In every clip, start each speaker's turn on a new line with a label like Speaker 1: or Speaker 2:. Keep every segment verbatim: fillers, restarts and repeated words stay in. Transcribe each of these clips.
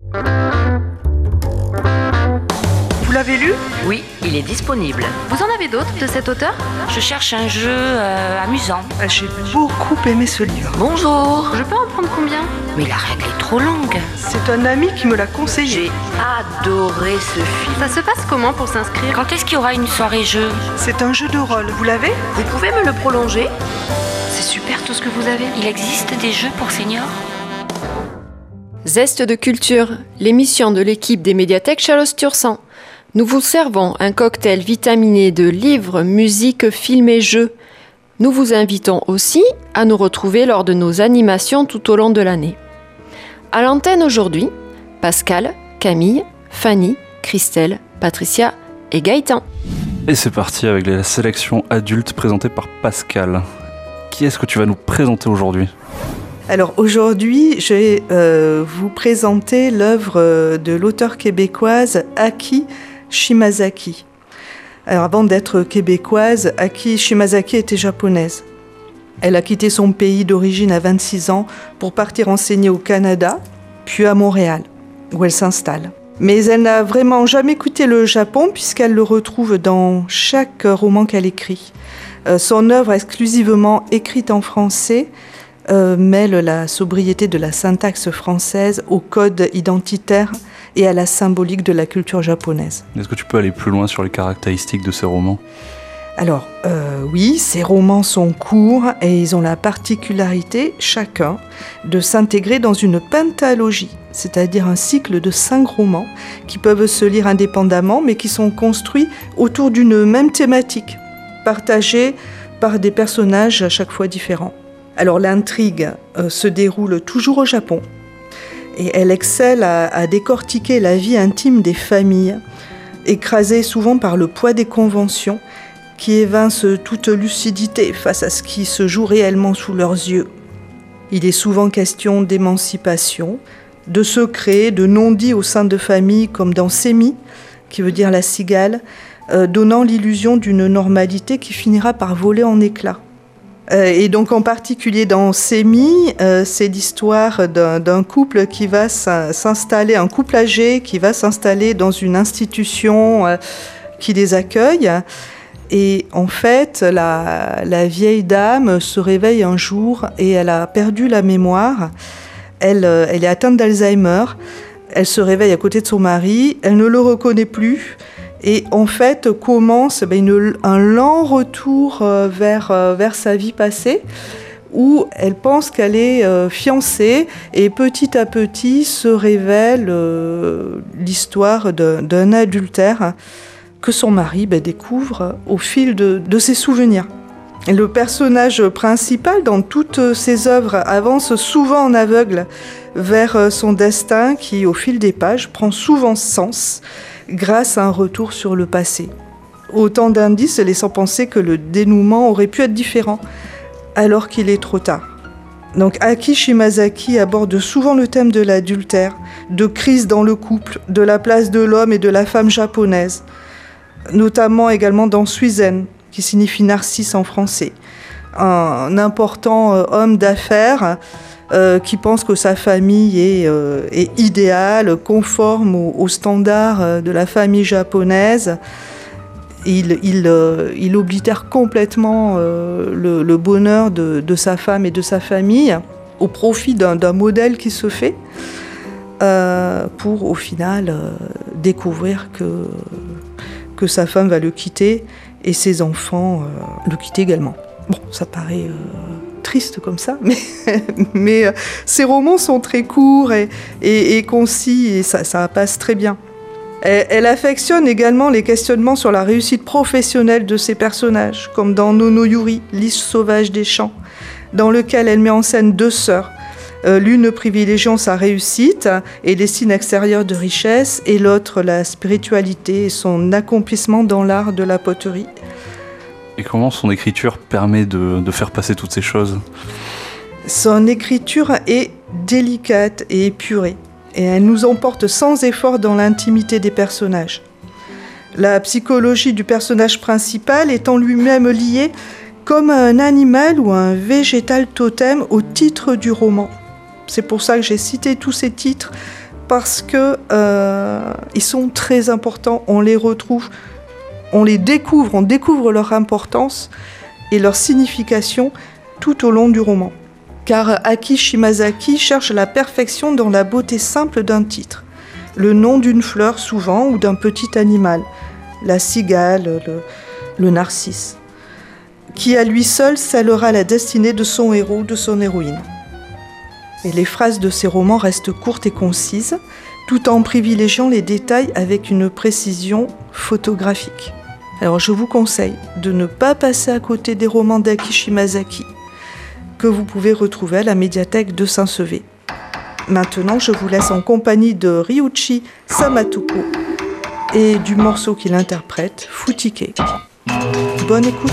Speaker 1: Vous l'avez lu ?
Speaker 2: Oui, il est disponible.
Speaker 3: Vous en avez d'autres de cet auteur ?
Speaker 2: Je cherche un jeu euh, amusant.
Speaker 1: J'ai beaucoup aimé ce livre.
Speaker 2: Bonjour.
Speaker 3: Je peux en prendre combien ?
Speaker 2: Mais la règle est trop longue.
Speaker 1: C'est un ami qui me l'a conseillé.
Speaker 2: J'ai adoré ce film.
Speaker 3: Ça se passe comment pour s'inscrire ?
Speaker 2: Quand est-ce qu'il y aura une soirée jeu ?
Speaker 1: C'est un jeu de rôle. Vous l'avez ?
Speaker 2: Vous pouvez me le prolonger ?
Speaker 3: C'est super tout ce que vous avez.
Speaker 2: Il existe des jeux pour seniors ?
Speaker 4: Zeste de culture, l'émission de l'équipe des médiathèques Chalosse-Tursan. Nous vous servons un cocktail vitaminé de livres, musique, films et jeux. Nous vous invitons aussi à nous retrouver lors de nos animations tout au long de l'année. À l'antenne aujourd'hui, Pascal, Camille, Fanny, Christelle, Patricia et Gaëtan.
Speaker 5: Et c'est parti avec la sélection adulte présentée par Pascal. Qui est-ce que tu vas nous présenter aujourd'hui ?
Speaker 1: Alors aujourd'hui, je vais euh, vous présenter l'œuvre de l'auteure québécoise Aki Shimazaki. Alors avant d'être québécoise, Aki Shimazaki était japonaise. Elle a quitté son pays d'origine à vingt-six ans pour partir enseigner au Canada, puis à Montréal, où elle s'installe. Mais elle n'a vraiment jamais quitté le Japon puisqu'elle le retrouve dans chaque roman qu'elle écrit. Euh, son œuvre exclusivement écrite en français euh, mêle la sobriété de la syntaxe française au code identitaire et à la symbolique de la culture japonaise.
Speaker 5: Est-ce que tu peux aller plus loin sur les caractéristiques de ces romans ?
Speaker 1: Alors, euh, oui, ces romans sont courts et ils ont la particularité, chacun, de s'intégrer dans une pentalogie, c'est-à-dire un cycle de cinq romans qui peuvent se lire indépendamment, mais qui sont construits autour d'une même thématique, partagée par des personnages à chaque fois différents. Alors, l'intrigue euh, se déroule toujours au Japon, et elle excelle à, à décortiquer la vie intime des familles, écrasées souvent par le poids des conventions, qui évincent toute lucidité face à ce qui se joue réellement sous leurs yeux. Il est souvent question d'émancipation, de secrets, de non-dits au sein de familles, comme dans Sémi, qui veut dire la cigale, euh, donnant l'illusion d'une normalité qui finira par voler en éclats. Euh, et donc en particulier dans Sémi, euh, c'est l'histoire d'un, d'un couple qui va s'installer, un couple âgé qui va s'installer dans une institution euh, qui les accueille. Et en fait, la, la vieille dame se réveille un jour et elle a perdu la mémoire. Elle, elle est atteinte d'Alzheimer. Elle se réveille à côté de son mari. Elle ne le reconnaît plus. Et en fait, commence ben, une, un lent retour vers, vers sa vie passée où elle pense qu'elle est euh, fiancée et petit à petit se révèle euh, l'histoire de, d'un adultère que son mari ben, découvre au fil de, de ses souvenirs. Et le personnage principal dans toutes ses œuvres avance souvent en aveugle vers son destin qui, au fil des pages, prend souvent sens grâce à un retour sur le passé. Autant d'indices laissant penser que le dénouement aurait pu être différent, alors qu'il est trop tard. Donc Aki Shimazaki aborde souvent le thème de l'adultère, de crise dans le couple, de la place de l'homme et de la femme japonaise, notamment également dans Suizen, qui signifie Narcisse en français. Un important euh, homme d'affaires euh, qui pense que sa famille est, euh, est idéale, conforme aux, aux standards euh, de la famille japonaise. Il, il, euh, il oblitère complètement euh, le, le bonheur de, de sa femme et de sa famille au profit d'un, d'un modèle qui se fait euh, pour au final euh, découvrir que, que sa femme va le quitter et ses enfants euh, le quitter également. Bon, ça paraît euh, triste comme ça, mais, mais euh, ces romans sont très courts et, et, et concis et ça, ça passe très bien. Elle, elle affectionne également les questionnements sur la réussite professionnelle de ses personnages, comme dans Nono Yuri, Lys sauvage des champs, dans lequel elle met en scène deux sœurs, euh, l'une privilégiant sa réussite et les signes extérieurs de richesse, et l'autre la spiritualité et son accomplissement dans l'art de la poterie.
Speaker 5: Et comment son écriture permet de, de faire passer toutes ces choses ?
Speaker 1: Son écriture est délicate et épurée, et elle nous emporte sans effort dans l'intimité des personnages. La psychologie du personnage principal étant lui-même liée comme un animal ou un végétal totem au titre du roman. C'est pour ça que j'ai cité tous ces titres, parce que euh, ils sont très importants. On les retrouve, on les découvre, on découvre leur importance et leur signification tout au long du roman. Car Aki Shimazaki cherche la perfection dans la beauté simple d'un titre. Le nom d'une fleur souvent ou d'un petit animal, la cigale, le, le narcisse, qui à lui seul scellera la destinée de son héros ou de son héroïne. Et les phrases de ces romans restent courtes et concises, tout en privilégiant les détails avec une précision photographique. Alors je vous conseille de ne pas passer à côté des romans d'Aki Shimazaki, que vous pouvez retrouver à la médiathèque de Saint-Sevé. Maintenant, je vous laisse en compagnie de Ryuichi Samatuko et du morceau qu'il interprète, Futike. Bonne écoute.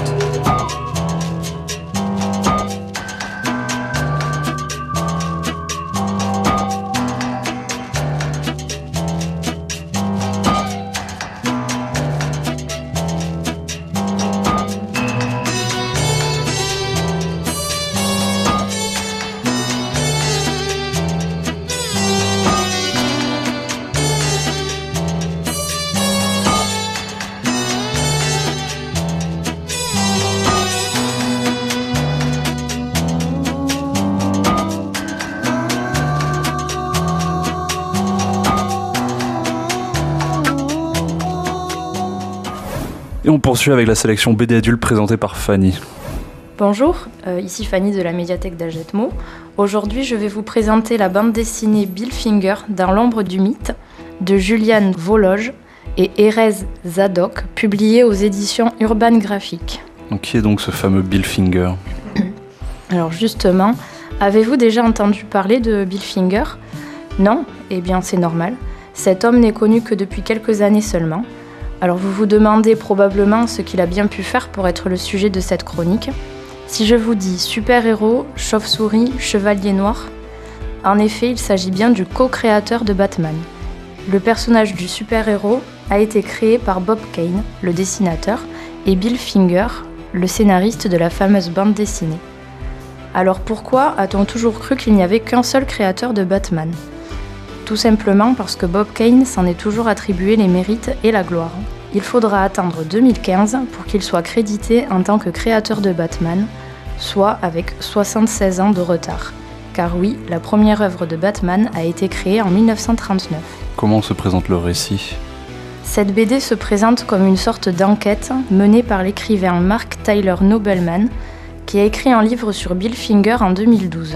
Speaker 5: Et on poursuit avec la sélection B D adulte présentée par Fanny.
Speaker 6: Bonjour, euh, ici Fanny de la médiathèque d'Agetmo. Aujourd'hui, je vais vous présenter la bande dessinée Bill Finger dans l'ombre du mythe de Julian Vologe et Erez Zadok, publiée aux éditions Urban Graphic.
Speaker 5: Donc, qui est donc ce fameux Bill Finger ?
Speaker 6: Alors justement, avez-vous déjà entendu parler de Bill Finger ? Non ? Eh bien c'est normal. Cet homme n'est connu que depuis quelques années seulement. Alors vous vous demandez probablement ce qu'il a bien pu faire pour être le sujet de cette chronique. Si je vous dis super-héros, chauve-souris, chevalier noir, en effet il s'agit bien du co-créateur de Batman. Le personnage du super-héros a été créé par Bob Kane, le dessinateur, et Bill Finger, le scénariste de la fameuse bande dessinée. Alors pourquoi a-t-on toujours cru qu'il n'y avait qu'un seul créateur de Batman ? Tout simplement parce que Bob Kane s'en est toujours attribué les mérites et la gloire. Il faudra attendre deux mille quinze pour qu'il soit crédité en tant que créateur de Batman, soit avec soixante-seize ans de retard. Car oui, la première œuvre de Batman a été créée en mille neuf cent trente-neuf.
Speaker 5: Comment se présente le récit ?
Speaker 6: Cette B D se présente comme une sorte d'enquête menée par l'écrivain Mark Tyler Nobleman, qui a écrit un livre sur Bill Finger en deux mille douze.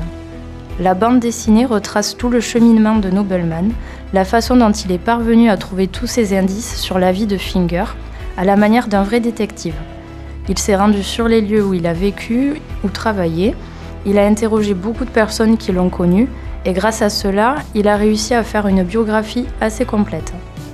Speaker 6: La bande dessinée retrace tout le cheminement de Nobleman, la façon dont il est parvenu à trouver tous ces indices sur la vie de Finger, à la manière d'un vrai détective. Il s'est rendu sur les lieux où il a vécu ou travaillé, il a interrogé beaucoup de personnes qui l'ont connu, et grâce à cela, il a réussi à faire une biographie assez complète.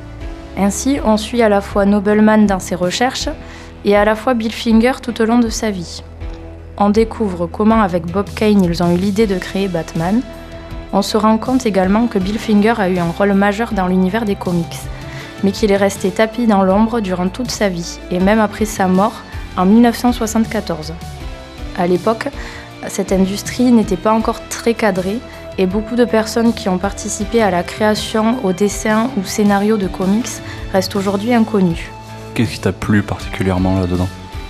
Speaker 6: Ainsi, on suit à la fois Nobleman dans ses recherches, et à la fois Bill Finger tout au long de sa vie. On découvre comment avec Bob Kane ils ont eu l'idée de créer Batman. On se rend compte également que Bill Finger a eu un rôle majeur dans l'univers des comics, mais qu'il est resté tapi dans l'ombre durant toute sa vie, et même après sa mort en mille neuf cent soixante-quatorze. À l'époque, cette industrie n'était pas encore très cadrée, et beaucoup de personnes qui ont participé à la création, au dessin ou scénario de comics restent aujourd'hui inconnues.
Speaker 5: Qu'est-ce qui t'a plu particulièrement là-dedans ?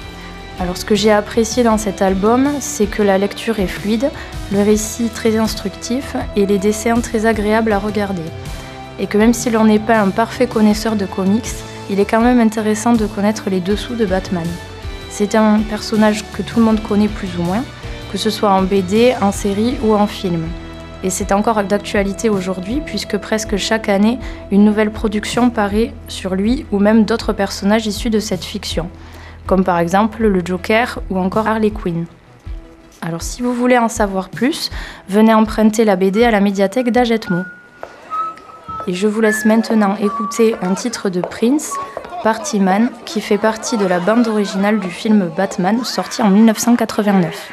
Speaker 6: Alors ce que j'ai apprécié dans cet album, c'est que la lecture est fluide, le récit très instructif et les dessins très agréables à regarder. Et que même si l'on n'est pas un parfait connaisseur de comics, il est quand même intéressant de connaître les dessous de Batman. C'est un personnage que tout le monde connaît plus ou moins, que ce soit en B D, en série ou en film. Et c'est encore d'actualité aujourd'hui puisque presque chaque année, une nouvelle production paraît sur lui ou même d'autres personnages issus de cette fiction, comme par exemple le Joker ou encore Harley Quinn. Alors si vous voulez en savoir plus, venez emprunter la B D à la médiathèque d'Agetmo. Et je vous laisse maintenant écouter un titre de Prince, Party Man, qui fait partie de la bande originale du film Batman, sorti en mille neuf cent quatre-vingt-neuf.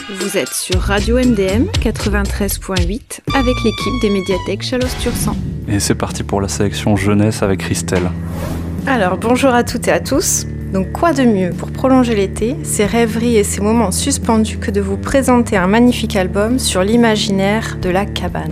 Speaker 4: Vous êtes sur Radio M D M quatre-vingt-treize point huit avec l'équipe des médiathèques Chalosse-Tursan.
Speaker 5: Et c'est parti pour la sélection jeunesse avec Christelle.
Speaker 7: Alors bonjour à toutes et à tous. Donc quoi de mieux pour prolonger l'été, ces rêveries et ces moments suspendus que de vous présenter un magnifique album sur l'imaginaire de la cabane.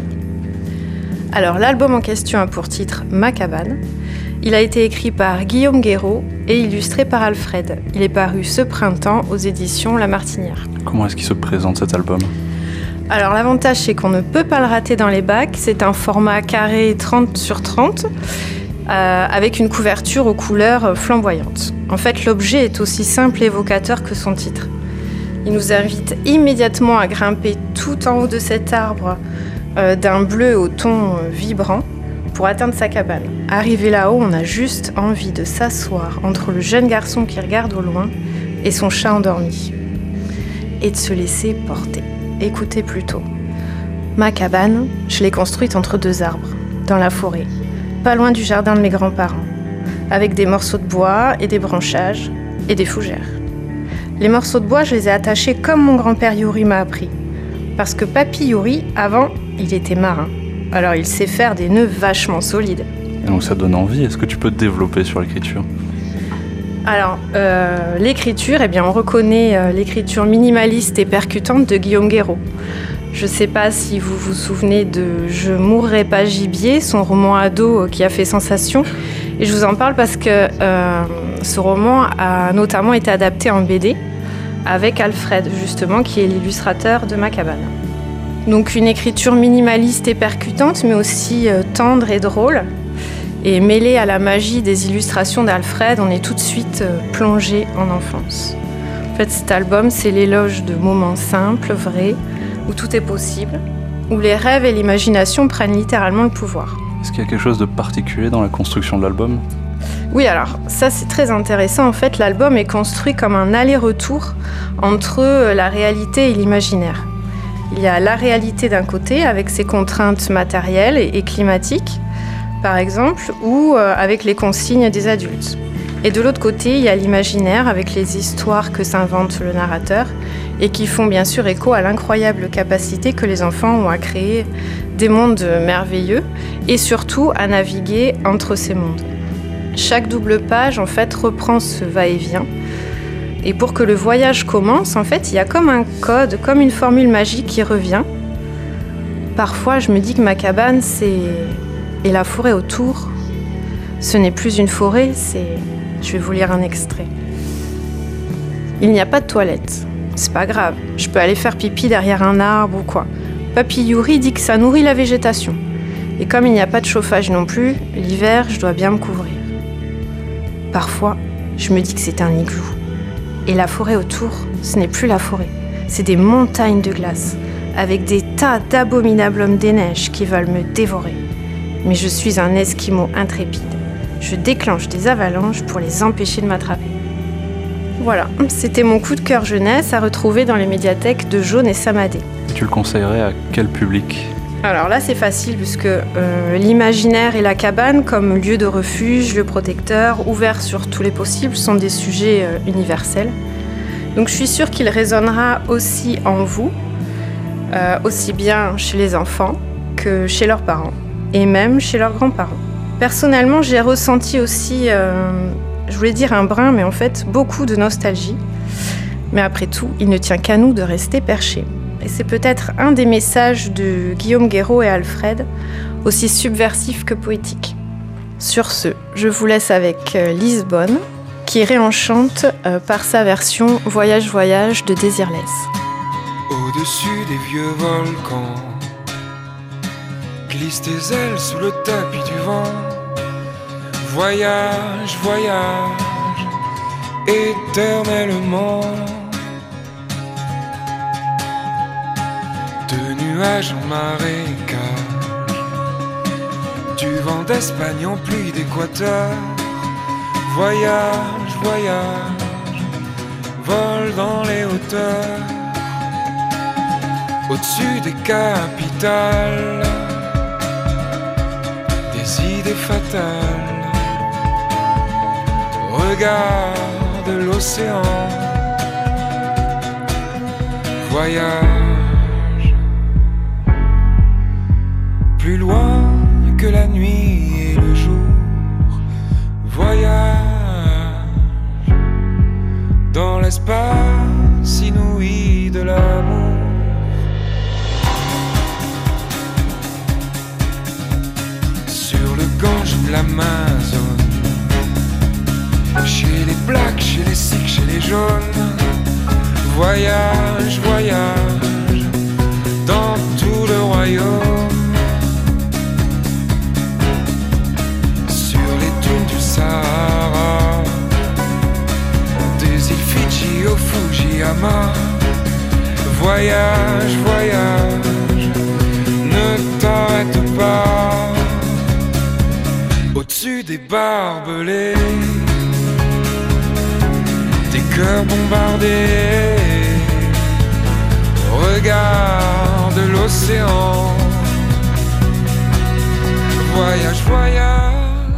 Speaker 7: Alors l'album en question a pour titre Ma cabane. Il a été écrit par Guillaume Guéraud et illustré par Alfred. Il est paru ce printemps aux éditions La Martinière.
Speaker 5: Comment est-ce qu'il se présente cet album ?
Speaker 7: Alors l'avantage c'est qu'on ne peut pas le rater dans les bacs. C'est un format carré trente sur trente euh, avec une couverture aux couleurs flamboyantes. En fait l'objet est aussi simple et évocateur que son titre. Il nous invite immédiatement à grimper tout en haut de cet arbre euh, d'un bleu au ton euh, vibrant pour atteindre sa cabane. Arrivé là-haut, on a juste envie de s'asseoir entre le jeune garçon qui regarde au loin et son chat endormi. Et de se laisser porter. Écoutez plutôt. Ma cabane, je l'ai construite entre deux arbres, dans la forêt, pas loin du jardin de mes grands-parents, avec des morceaux de bois et des branchages et des fougères. Les morceaux de bois, je les ai attachés comme mon grand-père Youri m'a appris. Parce que Papy Youri, avant, il était marin. Alors il sait faire des nœuds vachement solides.
Speaker 5: Et donc ça donne envie. Est-ce que tu peux te développer sur l'écriture ?
Speaker 7: Alors, euh, l'écriture, eh bien, on reconnaît euh, l'écriture minimaliste et percutante de Guillaume Guéraud. Je ne sais pas si vous vous souvenez de « Je mourrai pas gibier », son roman ado euh, qui a fait sensation. Et je vous en parle parce que euh, ce roman a notamment été adapté en B D avec Alfred, justement, qui est l'illustrateur de Ma cabane. Donc une écriture minimaliste et percutante, mais aussi euh, tendre et drôle. Et mêlée à la magie des illustrations d'Alfred, on est tout de suite euh, plongé en enfance. En fait, cet album, c'est l'éloge de moments simples, vrais, où tout est possible, où les rêves et l'imagination prennent littéralement le pouvoir.
Speaker 5: Est-ce qu'il y a quelque chose de particulier dans la construction de l'album ?
Speaker 7: Oui, alors ça c'est très intéressant. En fait, l'album est construit comme un aller-retour entre la réalité et l'imaginaire. Il y a la réalité d'un côté, avec ses contraintes matérielles et climatiques, par exemple, ou avec les consignes des adultes. Et de l'autre côté, il y a l'imaginaire, avec les histoires que s'invente le narrateur, et qui font bien sûr écho à l'incroyable capacité que les enfants ont à créer des mondes merveilleux, et surtout à naviguer entre ces mondes. Chaque double page, en fait, reprend ce va-et-vient. Et pour que le voyage commence, en fait, il y a comme un code, comme une formule magique qui revient. Parfois, je me dis que ma cabane, c'est... Et la forêt autour, ce n'est plus une forêt, c'est... Je vais vous lire un extrait. Il n'y a pas de toilette. C'est pas grave, je peux aller faire pipi derrière un arbre ou quoi. Papy Youri dit que ça nourrit la végétation. Et comme il n'y a pas de chauffage non plus, l'hiver, je dois bien me couvrir. Parfois, je me dis que c'est un igloo. Et la forêt autour, ce n'est plus la forêt. C'est des montagnes de glace, avec des tas d'abominables hommes des neiges qui veulent me dévorer. Mais je suis un esquimau intrépide. Je déclenche des avalanches pour les empêcher de m'attraper. Voilà, c'était mon coup de cœur jeunesse à retrouver dans les médiathèques de Jaune et Samadé.
Speaker 5: Tu le conseillerais à quel public ?
Speaker 7: Alors là, c'est facile puisque euh, l'imaginaire et la cabane, comme lieu de refuge, lieu protecteur, ouvert sur tous les possibles, sont des sujets euh, universels. Donc je suis sûre qu'il résonnera aussi en vous, euh, aussi bien chez les enfants que chez leurs parents, et même chez leurs grands-parents. Personnellement, j'ai ressenti aussi, euh, je voulais dire un brin, mais en fait beaucoup de nostalgie. Mais après tout, il ne tient qu'à nous de rester perchés. Et c'est peut-être un des messages de Guillaume Guéraud et Alfred, aussi subversif que poétique. Sur ce, je vous laisse avec Lisbonne, qui réenchante euh, par sa version Voyage, voyage de Désirless.
Speaker 8: Au-dessus des vieux volcans, glisse tes ailes sous le tapis du vent. Voyage, voyage, éternellement. De nuages en marécage, du vent d'Espagne en pluie d'Équateur. Voyage, voyage, vole dans les hauteurs, au-dessus des capitales, des idées fatales. Regarde l'océan. Voyage plus loin que la nuit et le jour. Voyage dans l'espace inouï de l'amour. Sur le Gange ou l'Amazone, chez les blacks, chez les sikhs, chez les jaunes. Voyage, voyage dans tout le royaume. Sur les dunes du Sahara, des îles Fidji au Fujiyama. Voyage, voyage, ne t'arrête pas. Au-dessus des barbelés, des cœurs bombardés. Regarde l'océan. Voyage, voyage.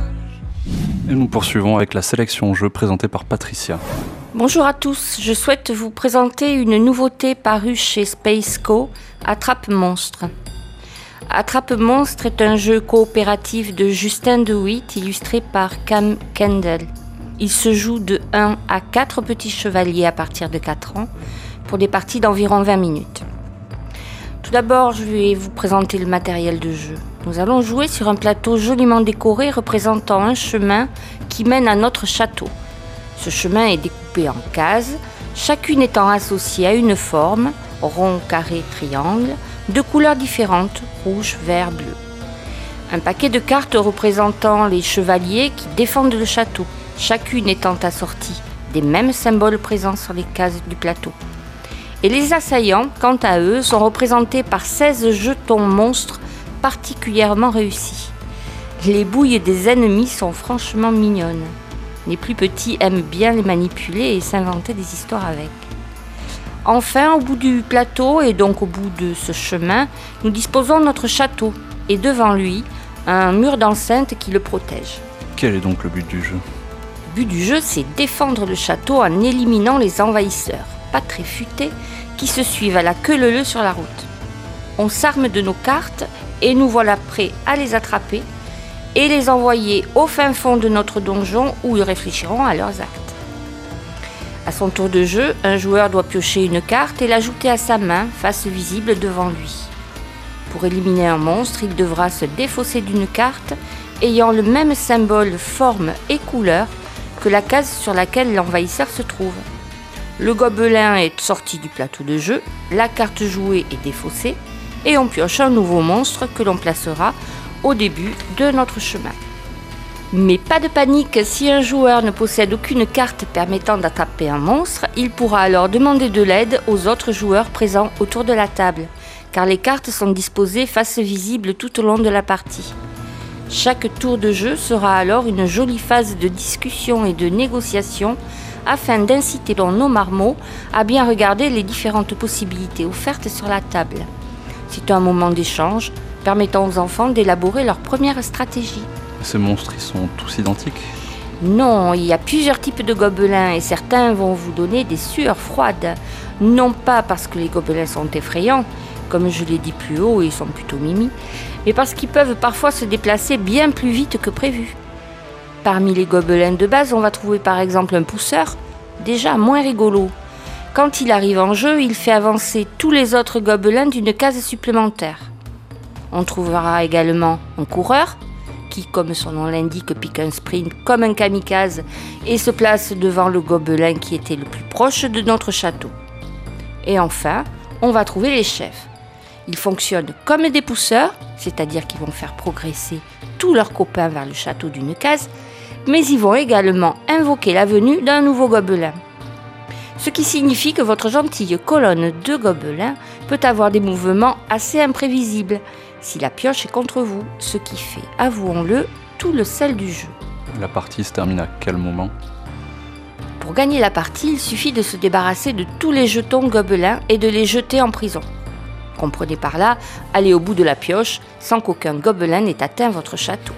Speaker 5: Et nous poursuivons avec la sélection jeu présentée par Patricia.
Speaker 2: Bonjour à tous, je souhaite vous présenter une nouveauté parue chez Spaceco, Attrape-Monstre. Attrape-Monstre est un jeu coopératif de Justin DeWitt illustré par Cam Kendall. Il se joue de un à quatre petits chevaliers à partir de quatre ans pour des parties d'environ vingt minutes. Tout d'abord, je vais vous présenter le matériel de jeu. Nous allons jouer sur un plateau joliment décoré représentant un chemin qui mène à notre château. Ce chemin est découpé en cases, chacune étant associée à une forme, rond, carré, triangle, de couleurs différentes, rouge, vert, bleu. Un paquet de cartes représentant les chevaliers qui défendent le château, chacune étant assortie des mêmes symboles présents sur les cases du plateau. Et les assaillants, quant à eux, sont représentés par seize jetons monstres particulièrement réussis. Les bouilles des ennemis sont franchement mignonnes. Les plus petits aiment bien les manipuler et s'inventer des histoires avec. Enfin, au bout du plateau et donc au bout de ce chemin, nous disposons de notre château et devant lui, un mur d'enceinte qui le protège.
Speaker 5: Quel est donc le but du jeu ?
Speaker 2: Le but du jeu, c'est défendre le château en éliminant les envahisseurs, pas très futés, qui se suivent à la queue leu-leu sur la route. On s'arme de nos cartes et nous voilà prêts à les attraper et les envoyer au fin fond de notre donjon où ils réfléchiront à leurs actes. À son tour de jeu, un joueur doit piocher une carte et l'ajouter à sa main, face visible devant lui. Pour éliminer un monstre, il devra se défausser d'une carte ayant le même symbole, forme et couleur que la case sur laquelle l'envahisseur se trouve. Le gobelin est sorti du plateau de jeu, la carte jouée est défaussée et on pioche un nouveau monstre que l'on placera au début de notre chemin. Mais pas de panique, si un joueur ne possède aucune carte permettant d'attraper un monstre, il pourra alors demander de l'aide aux autres joueurs présents autour de la table, car les cartes sont disposées face visible tout au long de la partie. Chaque tour de jeu sera alors une jolie phase de discussion et de négociation afin d'inciter nos marmots à bien regarder les différentes possibilités offertes sur la table. C'est un moment d'échange permettant aux enfants d'élaborer leur première stratégie.
Speaker 5: Ces monstres, ils sont tous identiques ?
Speaker 2: Non, il y a plusieurs types de gobelins et certains vont vous donner des sueurs froides. Non pas parce que les gobelins sont effrayants, comme je l'ai dit plus haut, ils sont plutôt mimi, mais parce qu'ils peuvent parfois se déplacer bien plus vite que prévu. Parmi les gobelins de base, on va trouver par exemple un pousseur, déjà moins rigolo. Quand il arrive en jeu, il fait avancer tous les autres gobelins d'une case supplémentaire. On trouvera également un coureur, qui, comme son nom l'indique, pique un sprint comme un kamikaze et se place devant le gobelin qui était le plus proche de notre château. Et enfin, on va trouver les chefs. Ils fonctionnent comme des pousseurs, c'est-à-dire qu'ils vont faire progresser tous leurs copains vers le château d'une case, mais ils vont également invoquer la venue d'un nouveau gobelin. Ce qui signifie que votre gentille colonne de gobelins peut avoir des mouvements assez imprévisibles si la pioche est contre vous, ce qui fait, avouons-le, tout le sel du jeu.
Speaker 5: La partie se termine à quel moment ?
Speaker 2: Pour gagner la partie, il suffit de se débarrasser de tous les jetons gobelins et de les jeter en prison. Comprenez par là, aller au bout de la pioche sans qu'aucun gobelin n'ait atteint votre château.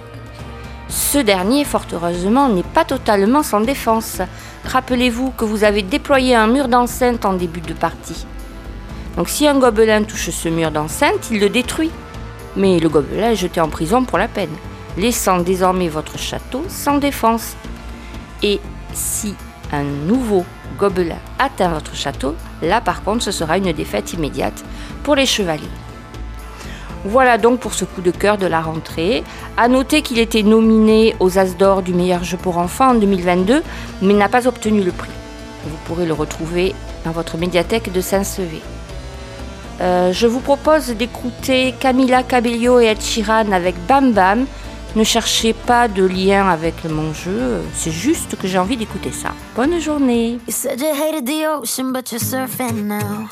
Speaker 2: Ce dernier, fort heureusement, n'est pas totalement sans défense. Rappelez-vous que vous avez déployé un mur d'enceinte en début de partie. Donc si un gobelin touche ce mur d'enceinte, il le détruit. Mais le gobelin est jeté en prison pour la peine, laissant désormais votre château sans défense. Et si un nouveau gobelin atteint votre château, là par contre ce sera une défaite immédiate pour les chevaliers. Voilà donc pour ce coup de cœur de la rentrée. À noter qu'il était nominé aux As d'or du meilleur jeu pour enfants en deux mille vingt-deux, mais n'a pas obtenu le prix. Vous pourrez le retrouver dans votre médiathèque de Saint-Sevé. Euh, je vous propose d'écouter Camila Cabello et Ed Sheeran avec Bam Bam. Ne cherchez pas de lien avec mon jeu, c'est juste que j'ai envie d'écouter ça. Bonne journée.
Speaker 9: You said you hated the ocean, but you're surfing now.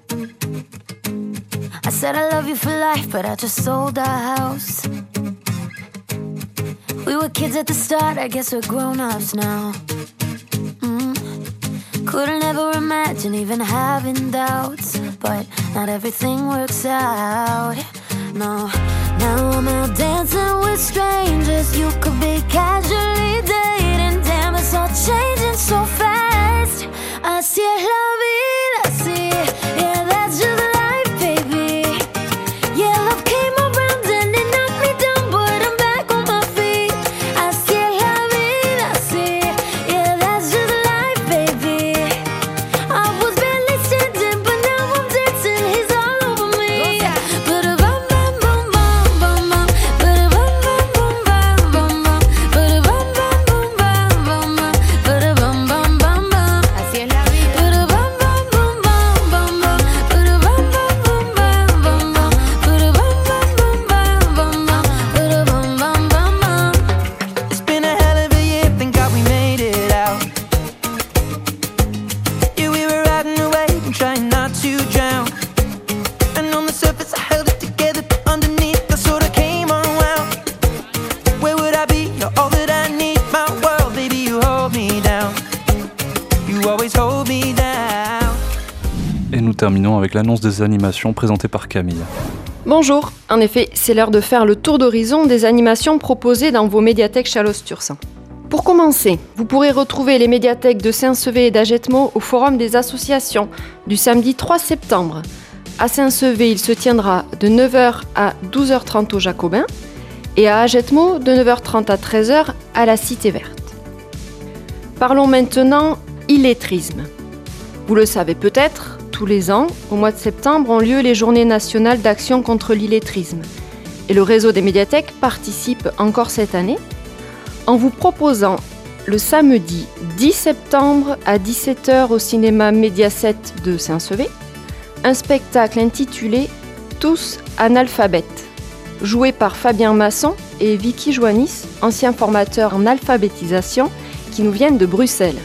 Speaker 9: I said I love you for life, but I just sold our house. We were kids at the start, I guess we're grown-ups now. Mm. Couldn't ever imagine even having doubts, but not everything works out. No, now I'm out dancing with strangers. You could be casually dating. Damn, it's all changing so fast. Así es la vida, así, yeah, that's just life, baby. Yeah, love came around and it knocked me down, but I'm back on my feet. Así es la vida, así, yeah, that's just life, baby. I was barely standing, but now I'm dancing. He's all over me. But a bum bum bum bum bum bum. But a bum bum bum bum bum bum. But a bum bum bum bum bum bum. But a bum bum bum bum. Así es la vida. But a bum bum bum bum bum bum. But a bum bum bum bum bum bum. But a bum bum bum bum bum bum. But a bum bum bum bum.
Speaker 10: It's been a hell of a year, thank God we made it out. Yeah, we were riding away and trying not to drown. And on the surface I held it together, but underneath I sort of came unwound. Where would I be? You're all that I need, my world, baby, you hold me down. You always hold me down.
Speaker 5: Et nous terminons avec l'annonce des animations présentées par Camille.
Speaker 4: Bonjour, en effet, c'est l'heure de faire le tour d'horizon des animations proposées dans vos médiathèques Chalos-Tursan. Pour commencer, vous pourrez retrouver les médiathèques de Saint-Sevé et d'Agetmo au Forum des associations du samedi trois septembre. À Saint-Sevé, il se tiendra de neuf heures à douze heures trente au Jacobin et à Agetmo de neuf heures trente à treize heures à la Cité Verte. Parlons maintenant illettrisme. Vous le savez peut-être, tous les ans, au mois de septembre, ont lieu les Journées nationales d'action contre l'illettrisme. Et le réseau des médiathèques participe encore cette année en vous proposant le samedi dix septembre à dix-sept heures au cinéma Mediaset de Saint-Sevé un spectacle intitulé « Tous analphabètes », joué par Fabien Masson et Vicky Joannis, anciens formateurs en alphabétisation qui nous viennent de Bruxelles.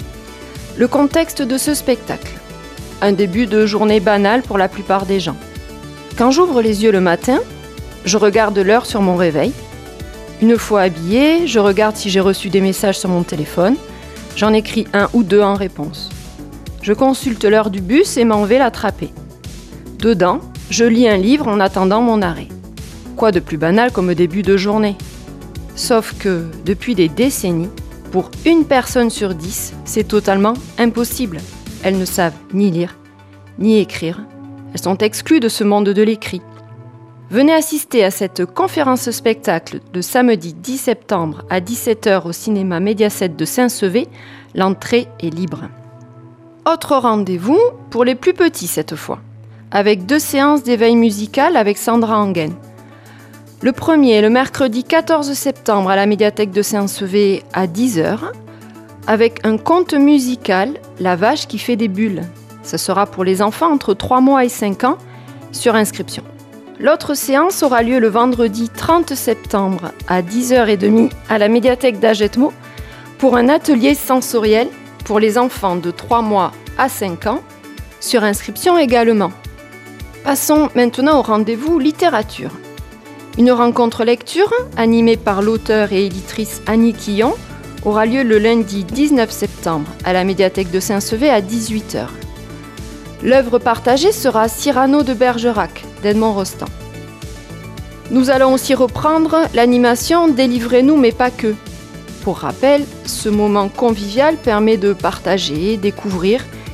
Speaker 4: Le contexte de ce spectacle. Un début de journée banale pour la plupart des gens. Quand j'ouvre les yeux le matin, je regarde l'heure sur mon réveil. Une fois habillée, je regarde si j'ai reçu des messages sur mon téléphone. J'en écris un ou deux en réponse. Je consulte l'heure du bus et m'en vais l'attraper. Dedans, je lis un livre en attendant mon arrêt. Quoi de plus banal comme début de journée? Sauf que, depuis des décennies, pour une personne sur dix, c'est totalement impossible. Elles ne savent ni lire, ni écrire. Elles sont exclues de ce monde de l'écrit. Venez assister à cette conférence-spectacle de samedi dix septembre à dix-sept heures au cinéma Mediaset de Saint-Sevé. L'entrée est libre. Autre rendez-vous pour les plus petits cette fois, avec deux séances d'éveil musical avec Sandra Angen. Le premier est le mercredi quatorze septembre à la médiathèque de Saint-Sevé à dix heures, avec un conte musical, La vache qui fait des bulles. Ce sera pour les enfants entre trois mois et cinq ans, sur inscription. L'autre séance aura lieu le vendredi trente septembre à dix heures trente à la médiathèque d'Agetmo pour un atelier sensoriel pour les enfants de trois mois à cinq ans, sur inscription également. Passons maintenant au rendez-vous littérature. Une rencontre lecture, animée par l'auteur et éditrice Annie Quillon, aura lieu le lundi dix-neuf septembre à la médiathèque de Saint-Sevé à dix-huit heures. L'œuvre partagée sera Cyrano de Bergerac, d'Edmond Rostand. Nous allons aussi reprendre l'animation Délivrez-nous mais pas que. Pour rappel, ce moment convivial permet de partager, découvrir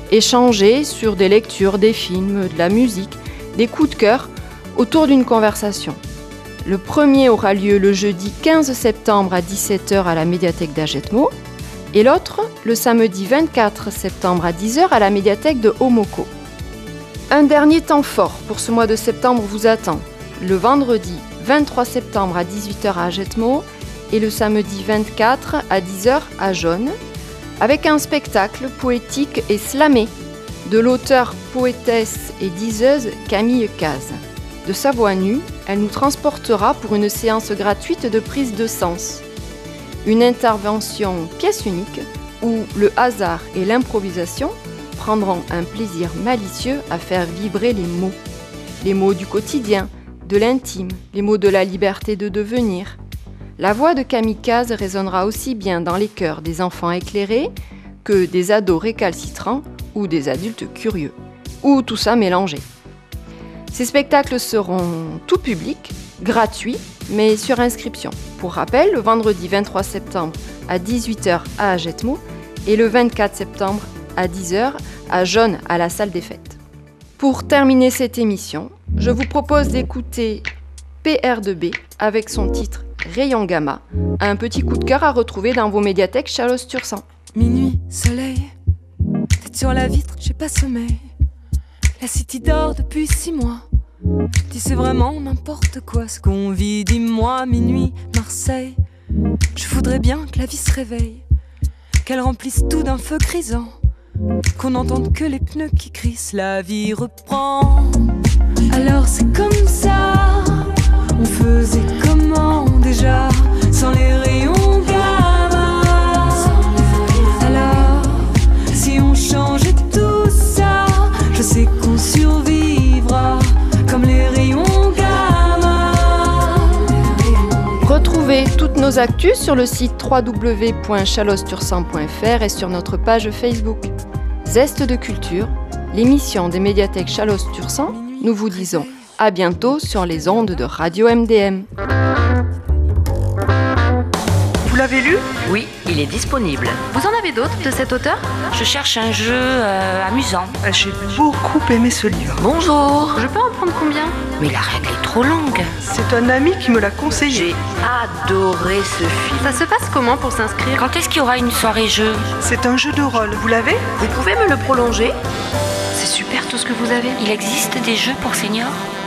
Speaker 4: Échanger sur des lectures, des films, de la musique, des coups de cœur autour d'une conversation. Le premier aura lieu le jeudi quinze septembre à dix-sept heures à la médiathèque d'Agetmo et l'autre le samedi vingt-quatre septembre à dix heures à la médiathèque de Homoko. Un dernier temps fort pour ce mois de septembre vous attend. Le vendredi vingt-trois septembre à dix-huit heures à Agetmo et le samedi vingt-quatre à dix heures à Jaune, avec un spectacle poétique et slamé de l'auteure, poétesse et diseuse Camille Caz. De sa voix nue, elle nous transportera pour une séance gratuite de prise de sens. Une intervention pièce unique où le hasard et l'improvisation prendront un plaisir malicieux à faire vibrer les mots. Les mots du quotidien, de l'intime, les mots de la liberté de devenir. La voix de Camille Caz résonnera aussi bien dans les cœurs des enfants éclairés que des ados récalcitrants ou des adultes curieux, ou tout ça mélangé. Ces spectacles seront tout public, gratuits, mais sur inscription. Pour rappel, le vendredi vingt-trois septembre à dix-huit heures à Agetmo et le vingt-quatre septembre à dix heures à Jaune à la salle des fêtes. Pour terminer cette émission, je vous propose d'écouter P R deux B avec son titre Rayon Gamma, un petit coup de cœur à retrouver dans vos médiathèques Chalosse-Tursan.
Speaker 11: Minuit, soleil, tête sur la vitre, j'ai pas sommeil. La city dort depuis six mois. Dis c'est vraiment n'importe quoi ce qu'on vit, dis-moi. Minuit, Marseille, je voudrais bien que la vie se réveille, qu'elle remplisse tout d'un feu grisant, qu'on n'entende que les pneus qui crissent. La vie reprend. Alors c'est comme ça. On faisait comment déjà sans les rayons gamma? Alors si on changeait tout ça, je sais qu'on survivra comme les rayons gamma.
Speaker 4: Retrouvez toutes nos actus sur le site w w w point chalosse tursan point f r et sur notre page Facebook. Zeste de culture, l'émission des médiathèques Chalosse-Tursan. Nous vous disons à bientôt sur les ondes de Radio M D M.
Speaker 1: Vous l'avez lu ?
Speaker 3: Oui, il est disponible. Vous en avez d'autres de cet auteur?
Speaker 2: Je cherche un jeu euh, amusant.
Speaker 1: J'ai beaucoup aimé ce livre.
Speaker 3: Bonjour. Je peux en prendre combien?
Speaker 2: Mais la règle est trop longue.
Speaker 1: C'est un ami qui me l'a conseillé.
Speaker 3: J'ai adoré ce film. Ça se passe comment pour s'inscrire?
Speaker 2: Quand est-ce qu'il y aura une soirée jeu?
Speaker 1: C'est un jeu de rôle, vous l'avez?
Speaker 3: Vous pouvez me le prolonger? C'est super tout ce que vous avez.
Speaker 2: Il existe des jeux pour seniors?